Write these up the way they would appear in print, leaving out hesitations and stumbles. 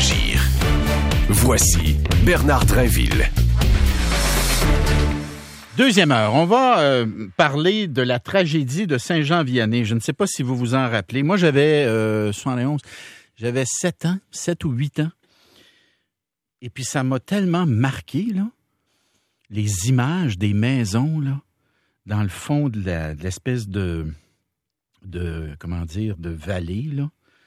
réagir. Voici Bernard Drinville. Deuxième heure, on va parler de la tragédie de Saint-Jean-Vianney. Je ne sais pas si vous vous en rappelez. Moi, j'avais 71, j'avais 7 ou 8 ans. Et puis, ça m'a tellement marqué, là, les images des maisons, là, dans le fond de l'espèce de vallée, là,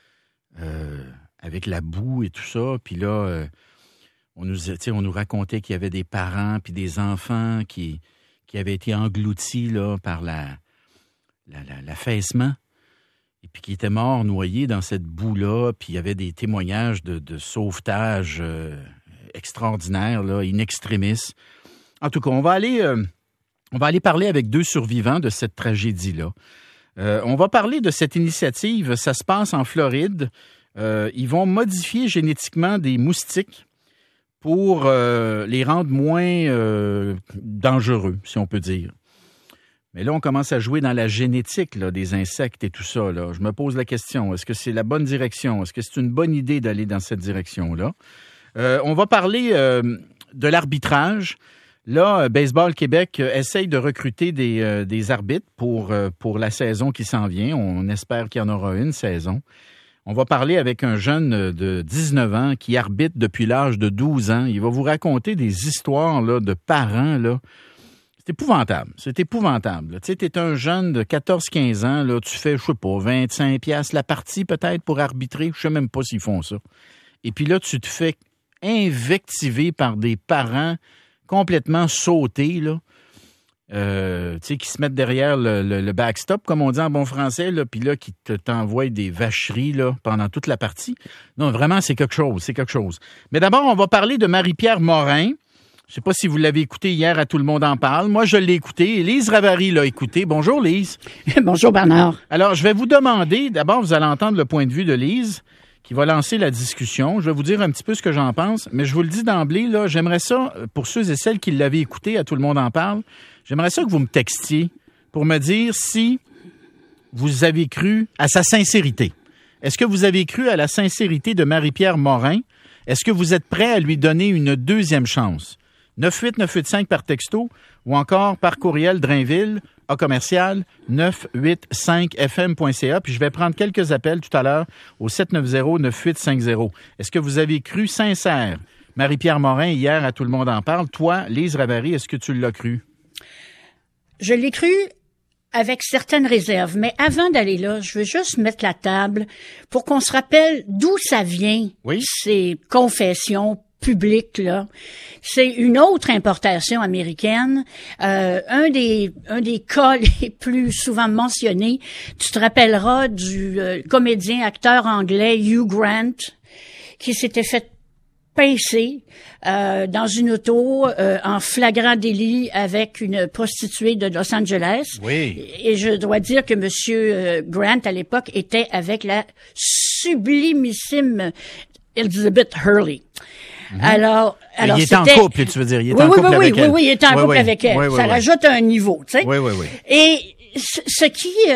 avec la boue et tout ça. Puis là, on nous racontait qu'il y avait des parents puis des enfants qui avaient été engloutis là, par l'affaissement et puis qui étaient morts noyés dans cette boue-là. Puis il y avait des témoignages de sauvetage extraordinaires, là, in extremis. En tout cas, on va aller parler avec 2 survivants de cette tragédie-là. On va parler de cette initiative. Ça se passe en Floride. Ils vont modifier génétiquement des moustiques pour les rendre moins dangereux, si on peut dire. Mais là, on commence à jouer dans la génétique là, des insectes et tout ça. Là. Je me pose la question, est-ce que c'est la bonne direction? Est-ce que c'est une bonne idée d'aller dans cette direction-là? On va parler de l'arbitrage. Là, Baseball Québec essaye de recruter des arbitres pour la saison qui s'en vient. On espère qu'il y en aura une saison. On va parler avec un jeune de 19 ans qui arbitre depuis l'âge de 12 ans. Il va vous raconter des histoires là, de parents. Là. C'est épouvantable. Là. Tu sais, t'es un jeune de 14-15 ans, là, tu fais, je sais pas, 25$ la partie peut-être pour arbitrer. Je sais même pas s'ils font ça. Et puis là, tu te fais invectiver par des parents complètement sautés, là. Qui se mettent derrière le backstop, comme on dit en bon français, là, puis là, qui t'envoient des vacheries là, pendant toute la partie. Non, vraiment, c'est quelque chose. Mais d'abord, on va parler de Marie-Pierre Morin. Je ne sais pas si vous l'avez écouté hier à Tout le monde en parle. Moi, je l'ai écouté. Lise Ravary l'a écouté. Bonjour, Lise. Bonjour, Bernard. Alors, je vais vous demander, d'abord, vous allez entendre le point de vue de Lise, qui va lancer la discussion. Je vais vous dire un petit peu ce que j'en pense, mais je vous le dis d'emblée, là, j'aimerais ça, pour ceux et celles qui l'avaient écouté à Tout le monde en parle, j'aimerais ça que vous me textiez pour me dire si vous avez cru à sa sincérité. Est-ce que vous avez cru à la sincérité de Marie-Pierre Morin? Est-ce que vous êtes prêt à lui donner une deuxième chance? 98985 par texto ou encore par courriel Drainville à commercial 985fm.ca. Puis je vais prendre quelques appels tout à l'heure au 790-9850. Est-ce que vous avez cru sincère Marie-Pierre Morin hier à Tout le monde en parle? Toi, Lise Ravary, est-ce que tu l'as cru? Je l'ai cru avec certaines réserves, mais avant d'aller là, je veux juste mettre la table pour qu'on se rappelle d'où ça vient, oui? Ces confessions publiques, là. C'est une autre importation américaine. Un des cas les plus souvent mentionnés, tu te rappelleras du comédien, acteur anglais Hugh Grant, qui s'était fait pincer dans une auto en flagrant délit avec une prostituée de Los Angeles. Oui. Et je dois dire que Monsieur Grant, à l'époque, était avec la sublimissime Elizabeth Hurley. Alors il était en couple, tu veux dire. Il était en couple avec elle. Oui, il était en couple avec elle. Ça rajoute un niveau, tu sais. Oui. Et ce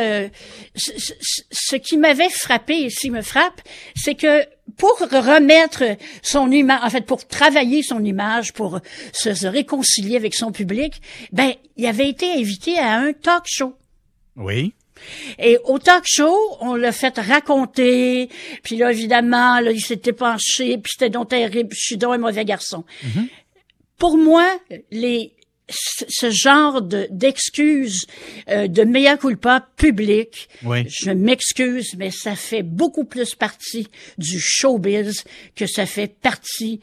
qui m'avait frappé et ce qui me frappe, c'est que pour remettre son image, en fait, pour travailler son image, pour se réconcilier avec son public, ben, il avait été invité à un talk show. Oui. Et au talk show, on l'a fait raconter, puis là, évidemment, là, il s'était penché, puis c'était donc terrible, je suis donc un mauvais garçon. Mm-hmm. Pour moi, ce genre d'excuses, de mea culpa public, oui. Je m'excuse, mais ça fait beaucoup plus partie du showbiz que ça fait partie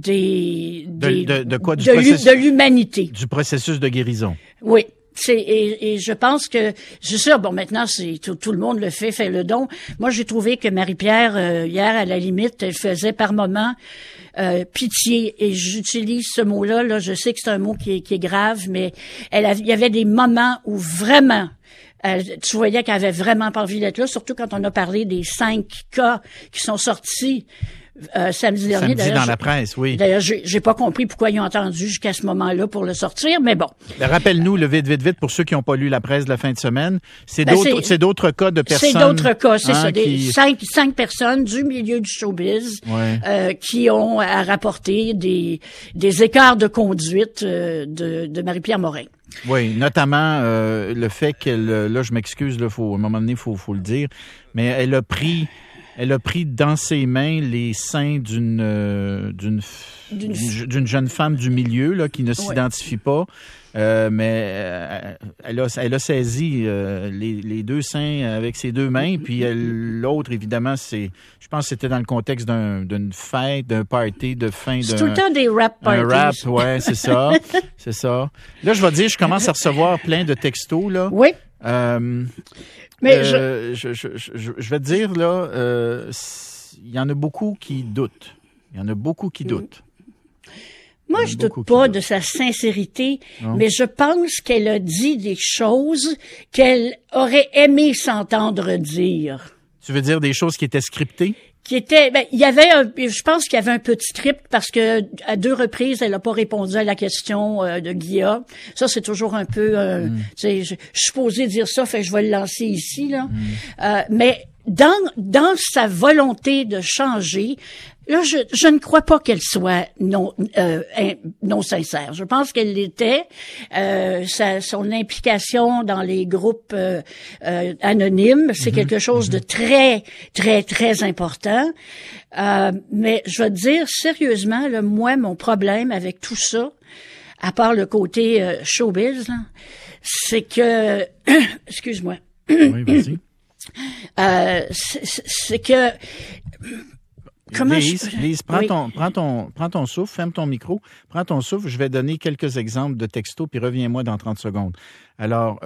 de l'humanité. Du processus de guérison. Oui. Et je pense que c'est ça. Bon, maintenant, c'est tout le monde le fait le don. Moi, j'ai trouvé que Marie-Pierre hier, à la limite, elle faisait par moment pitié. Et j'utilise ce mot-là. Là, je sais que c'est un mot qui est grave, mais il y avait des moments où vraiment tu voyais qu'elle avait vraiment pas envie d'être là. Surtout quand on a parlé des 5 cas qui sont sortis samedi dernier. Samedi dans la presse, oui. D'ailleurs, j'ai pas compris pourquoi ils ont attendu jusqu'à ce moment-là pour le sortir, mais bon. Rappelle-nous le vite pour ceux qui n'ont pas lu la presse de la fin de semaine. C'est d'autres cas de personnes. C'est d'autres cas, c'est ça. Qui... Cinq personnes du milieu du showbiz qui ont à rapporter des écarts de conduite de Marie-Pierre Morin. Oui, notamment le fait qu'elle, là je m'excuse, là, à un moment donné, faut le dire, mais elle a pris dans ses mains les seins d'une jeune femme du milieu là qui ne s'identifie pas, mais elle a saisi les deux seins avec ses deux mains, puis l'autre évidemment je pense que c'était dans le contexte d'une fête, d'un party de fin. C'est tout le temps des rap parties. Un rap, ouais, c'est ça, c'est ça. Là, je vais dire, je commence à recevoir plein de textos là. Oui. Mais je vais te dire, là, il y en a beaucoup qui doutent. Moi, je doute pas de sa sincérité, mais je pense qu'elle a dit des choses qu'elle aurait aimé s'entendre dire. Tu veux dire des choses qui étaient scriptées? Je pense qu'il y avait un petit script parce que à 2 reprises, elle n'a pas répondu à la question de Guilla. Ça, c'est toujours un peu, je suis supposée dire ça, fait que je vais le lancer ici, là. Mais dans sa volonté de changer, là, je ne crois pas qu'elle soit non sincère. Je pense qu'elle l'était. Son implication dans les groupes anonymes, c'est quelque chose de très, très, très important. Mais je vais te dire sérieusement, là, moi, mon problème avec tout ça, à part le côté showbiz, là, c'est que, excuse-moi. Oui, vas-y. C'est que Lise, prends ton souffle, ferme ton micro, prends ton souffle, je vais donner quelques exemples de textos, puis reviens-moi dans 30 secondes. Alors,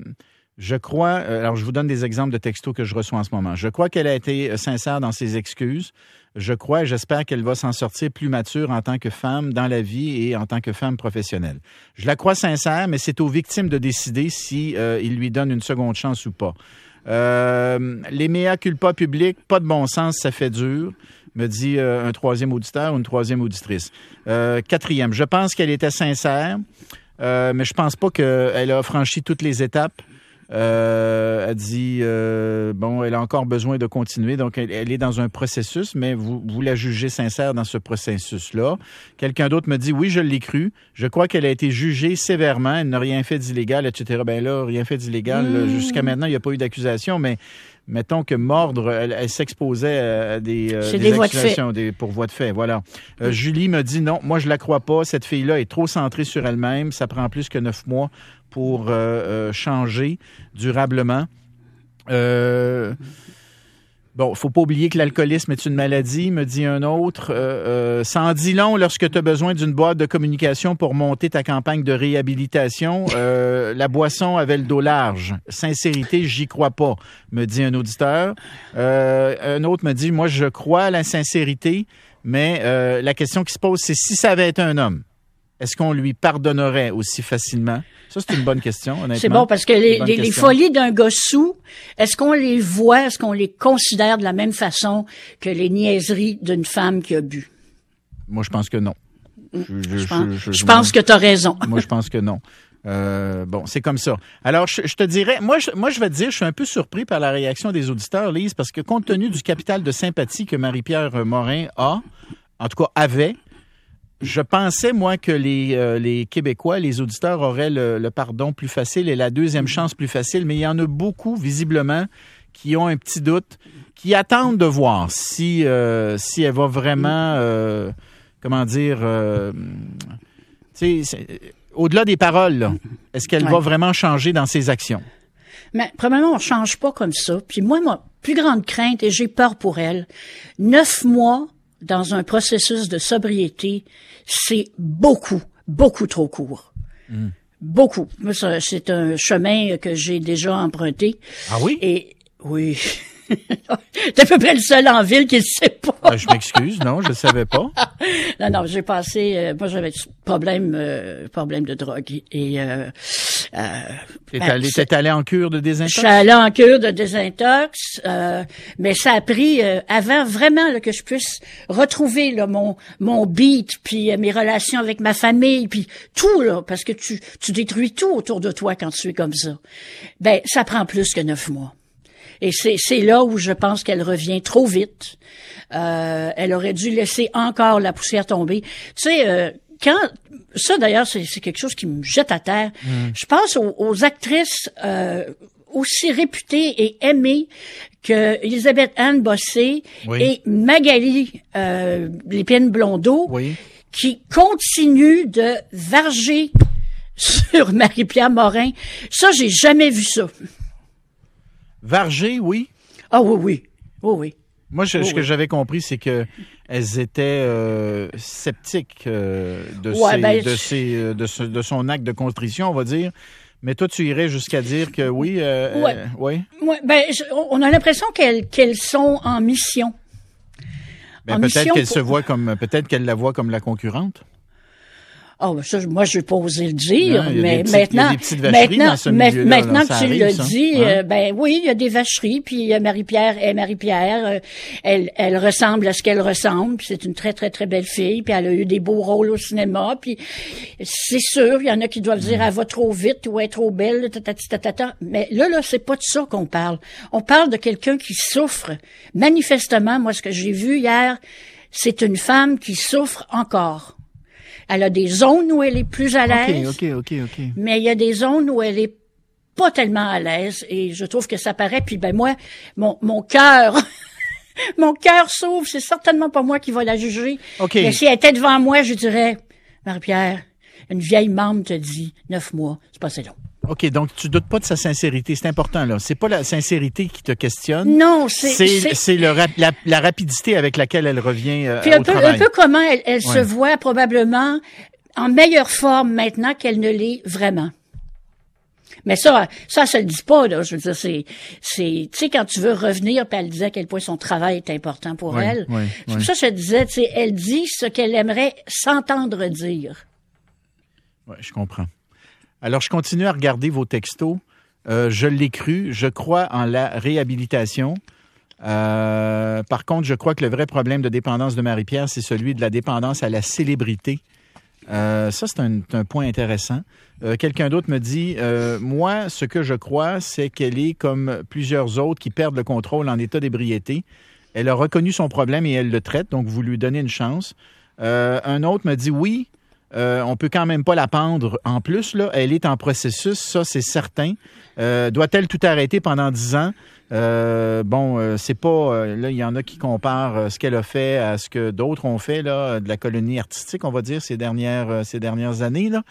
je vous donne des exemples de textos que je reçois en ce moment. Je crois qu'elle a été sincère dans ses excuses. Je crois et j'espère qu'elle va s'en sortir plus mature en tant que femme dans la vie et en tant que femme professionnelle. Je la crois sincère, mais c'est aux victimes de décider si ils lui donnent une seconde chance ou pas. Les mea culpa publics, pas de bon sens, ça fait dur, me dit un troisième auditeur ou une troisième auditrice. Quatrième, je pense qu'elle était sincère, mais je pense pas qu'elle a franchi toutes les étapes. Elle dit, elle a encore besoin de continuer, donc elle est dans un processus, mais vous la jugez sincère dans ce processus-là. Quelqu'un d'autre me dit, oui, je l'ai cru, je crois qu'elle a été jugée sévèrement, elle n'a rien fait d'illégal, etc. Ben là, rien fait d'illégal, jusqu'à maintenant, il n'y a pas eu d'accusation, mais mettons que mordre, elle s'exposait à des accusations pour voie de fait, voilà. Julie me dit, non, moi je la crois pas, cette fille-là est trop centrée sur elle-même, ça prend plus que 9 mois pour changer durablement. Faut pas oublier que l'alcoolisme est une maladie, me dit un autre. Ça en dit long lorsque tu as besoin d'une boîte de communication pour monter ta campagne de réhabilitation. La boisson avait le dos large. Sincérité, j'y crois pas, me dit un auditeur. Un autre me dit, moi, je crois à la sincérité, mais la question qui se pose, c'est si ça avait été un homme, est-ce qu'on lui pardonnerait aussi facilement? Ça, c'est une bonne question, honnêtement. C'est bon, parce que les folies d'un gars sous, est-ce qu'on les voit, est-ce qu'on les considère de la même façon que les niaiseries d'une femme qui a bu? Moi, je pense que non. Je pense que tu as raison. Moi, je pense que non. C'est comme ça. Alors, je te dirais, moi, je vais te dire, je suis un peu surpris par la réaction des auditeurs, Lise, parce que compte tenu du capital de sympathie que Marie-Pierre Morin avait, je pensais, moi, que les Québécois, les auditeurs auraient le pardon plus facile et la deuxième chance plus facile, mais il y en a beaucoup, visiblement, qui ont un petit doute, qui attendent de voir si elle va vraiment, au-delà des paroles, là, est-ce qu'elle va vraiment changer dans ses actions? Mais premièrement, on change pas comme ça. Puis moi, ma plus grande crainte, et j'ai peur pour elle, 9 mois dans un processus de sobriété, c'est beaucoup, beaucoup trop court. Beaucoup. Moi, c'est un chemin que j'ai déjà emprunté. Ah oui? Et oui. T'es à peu près le seul en ville qui ne sait pas. Je m'excuse, non, je ne savais pas. Non, j'ai passé... moi, j'avais problème de drogue. Et T'es allé en cure de désintox? Je suis allée en cure de désintox, mais ça a pris avant vraiment là, que je puisse retrouver là, mon beat, puis mes relations avec ma famille, puis tout là, parce que tu détruis tout autour de toi quand tu es comme ça. Ben ça prend plus que 9 mois. Et c'est là où je pense qu'elle revient trop vite. Elle aurait dû laisser encore la poussière tomber. Tu sais, ça d'ailleurs, c'est quelque chose qui me jette à terre. Je pense aux actrices aussi réputées et aimées que Elisabeth Anne Bossé et Magali Lépine-Blondeau, qui continuent de varger sur Marie-Pierre Morin. Ça, j'ai jamais vu ça. Varger, oui. Ah oui. Moi, ce que j'avais compris, c'est que elles étaient sceptiques de son acte de contrition, on va dire. Mais toi, tu irais jusqu'à dire que oui. On a l'impression qu'elles sont en mission. Peut-être qu'elle la voit comme la concurrente. Oh, ça, moi, je vais pas oser le dire, mais maintenant que tu le dis, ben oui, il y a des vacheries, puis Marie-Pierre est Marie-Pierre, elle ressemble à ce qu'elle ressemble, puis c'est une très, très, très belle fille, puis elle a eu des beaux rôles au cinéma, puis c'est sûr, il y en a qui doivent dire, elle va trop vite, ou elle est trop belle, mais là, c'est pas de ça qu'on parle. On parle de quelqu'un qui souffre. Manifestement, moi, ce que j'ai vu hier, c'est une femme qui souffre encore. Elle a des zones où elle est plus à l'aise. OK. Mais il y a des zones où elle est pas tellement à l'aise et je trouve que ça paraît. Puis ben moi, mon cœur, mon cœur s'ouvre. C'est certainement pas moi qui va la juger. Mais si elle était devant moi, je dirais, Marie-Pierre, une vieille membre te dit 9 mois, c'est pas assez long. OK, donc tu doutes pas de sa sincérité. C'est important, là. C'est pas la sincérité qui te questionne. Non, c'est la rapidité avec laquelle elle revient puis au travail. Un peu comment elle se voit probablement en meilleure forme maintenant qu'elle ne l'est vraiment. Mais ça se le dit pas, là. Je veux dire, tu sais, quand tu veux revenir, puis elle disait à quel point son travail est important pour elle. C'est pour ça que je te disais, tu sais, elle dit ce qu'elle aimerait s'entendre dire. Oui, je comprends. Alors, je continue à regarder vos textos. Je l'ai cru. Je crois en la réhabilitation. Par contre, je crois que le vrai problème de dépendance de Marie-Pierre, c'est celui de la dépendance à la célébrité. Ça, c'est un point intéressant. Quelqu'un d'autre me dit, moi, ce que je crois, c'est qu'elle est comme plusieurs autres qui perdent le contrôle en état d'ébriété. Elle a reconnu son problème et elle le traite, donc vous lui donnez une chance. Un autre me dit, oui, on peut quand même pas la pendre en plus, là. Elle est en processus, ça, c'est certain. Doit-elle tout arrêter pendant 10 ans? C'est pas... là, il y en a qui comparent ce qu'elle a fait à ce que d'autres ont fait, là, de la colonie artistique, on va dire, ces dernières années, là.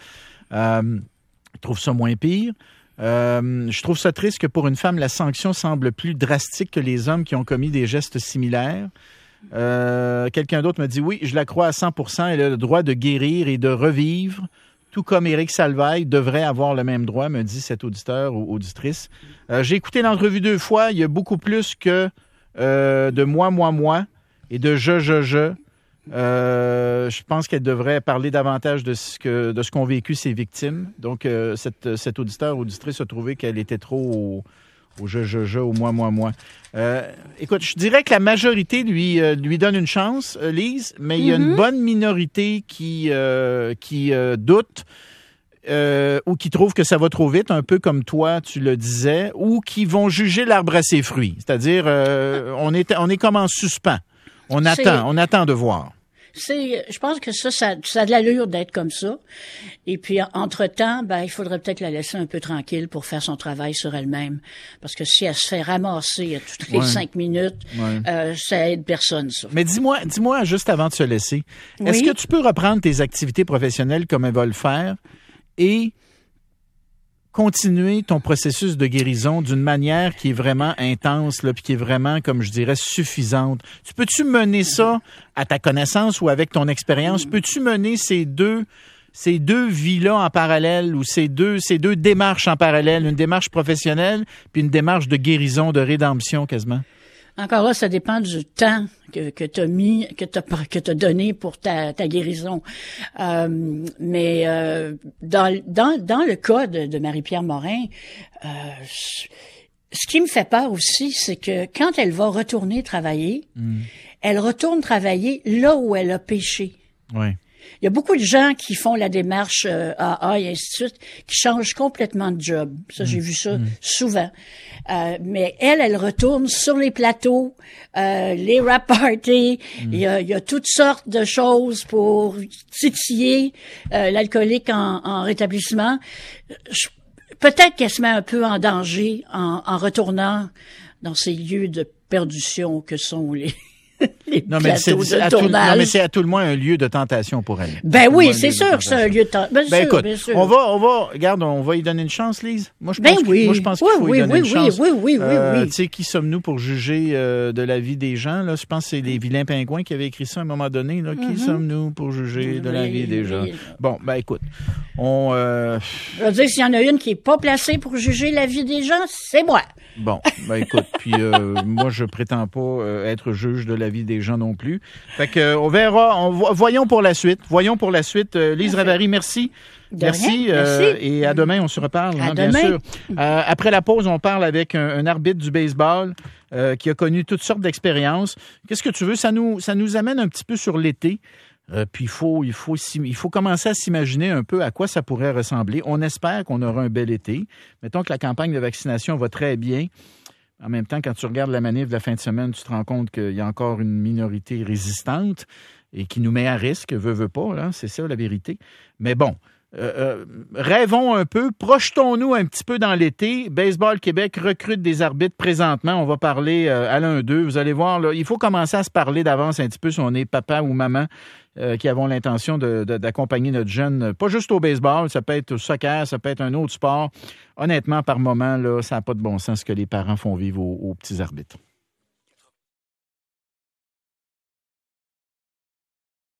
Je trouve ça moins pire. Je trouve ça triste que pour une femme, la sanction semble plus drastique que les hommes qui ont commis des gestes similaires. Quelqu'un d'autre me dit, oui, je la crois à 100%, elle a le droit de guérir et de revivre, tout comme Éric Salvaille devrait avoir le même droit, me dit cet auditeur ou auditrice. J'ai écouté l'entrevue 2 fois, il y a beaucoup plus que de moi et de je. Je pense qu'elle devrait parler davantage de ce qu'ont vécu ses victimes. Donc, cet auditeur ou auditrice a trouvé qu'elle était trop au je, au moi. Écoute, je dirais que la majorité lui donne une chance, Lise, mais il y a une bonne minorité qui doute ou qui trouve que ça va trop vite, un peu comme toi, tu le disais, ou qui vont juger l'arbre à ses fruits. C'est-à-dire, on est comme en suspens. On attend de voir. Je pense que ça a de l'allure d'être comme ça. Et puis, entre-temps, il faudrait peut-être la laisser un peu tranquille pour faire son travail sur elle-même. Parce que si elle se fait ramasser toutes les 5 minutes, ça aide personne, ça. Mais dis-moi, juste avant de se laisser, est-ce que tu peux reprendre tes activités professionnelles comme elle va le faire et continuer ton processus de guérison d'une manière qui est vraiment intense, là, puis qui est vraiment, comme je dirais, suffisante. Peux-tu mener ça à ta connaissance ou avec ton expérience? Peux-tu mener ces deux vies-là en parallèle ou ces deux démarches en parallèle, une démarche professionnelle puis une démarche de guérison, de rédemption quasiment? Encore là, ça dépend du temps que t'as mis, que t'as donné pour ta guérison. Mais dans le cas de Marie-Pierre Morin, ce qui me fait peur aussi, c'est que quand elle va retourner travailler, elle retourne travailler là où elle a péché. Oui. Il y a beaucoup de gens qui font la démarche AA et ainsi de suite, qui changent complètement de job. Ça, j'ai vu ça souvent. Mais elle retourne sur les plateaux, les rap parties. Il y a toutes sortes de choses pour titiller l'alcoolique en rétablissement. Peut-être qu'elle se met un peu en danger en retournant dans ces lieux de perdition que sont les plateaux de tournage. Non, mais c'est à tout le moins un lieu de tentation pour elle. Ben oui, c'est sûr que c'est un lieu de tentation. Bien sûr. On va y donner une chance, Lise. Moi, je pense qu'il faut y donner une chance. Oui. Tu sais, qui sommes-nous pour juger de la vie des gens? Là? Je pense que c'est les vilains pingouins qui avaient écrit ça à un moment donné. Là. Qui sommes-nous pour juger de la vie des gens? Bon, ben écoute, je veux dire, s'il y en a une qui est pas placée pour juger la vie des gens, c'est moi. Bon, ben écoute, puis moi, je prétends pas être juge de la vie des gens non plus. Fait que on verra, voyons pour la suite. Lise Ravary, merci. Merci. Et à demain, on se reparle, bien sûr. Après la pause, on parle avec un arbitre du baseball qui a connu toutes sortes d'expériences. Qu'est-ce que tu veux? Ça nous amène un petit peu sur l'été. Puis il faut commencer à s'imaginer un peu à quoi ça pourrait ressembler. On espère qu'on aura un bel été. Mettons que la campagne de vaccination va très bien. En même temps, quand tu regardes la manif de la fin de semaine, tu te rends compte qu'il y a encore une minorité résistante et qui nous met à risque, veut pas, là, c'est ça la vérité. Mais bon, rêvons un peu, projetons-nous un petit peu dans l'été. Baseball Québec recrute des arbitres présentement. On va parler à l'un d'eux. Vous allez voir, là, il faut commencer à se parler d'avance un petit peu si on est papa ou maman qui avons l'intention d'accompagner notre jeune, pas juste au baseball, ça peut être au soccer, ça peut être un autre sport. Honnêtement, par moment, là, ça n'a pas de bon sens ce que les parents font vivre aux petits arbitres.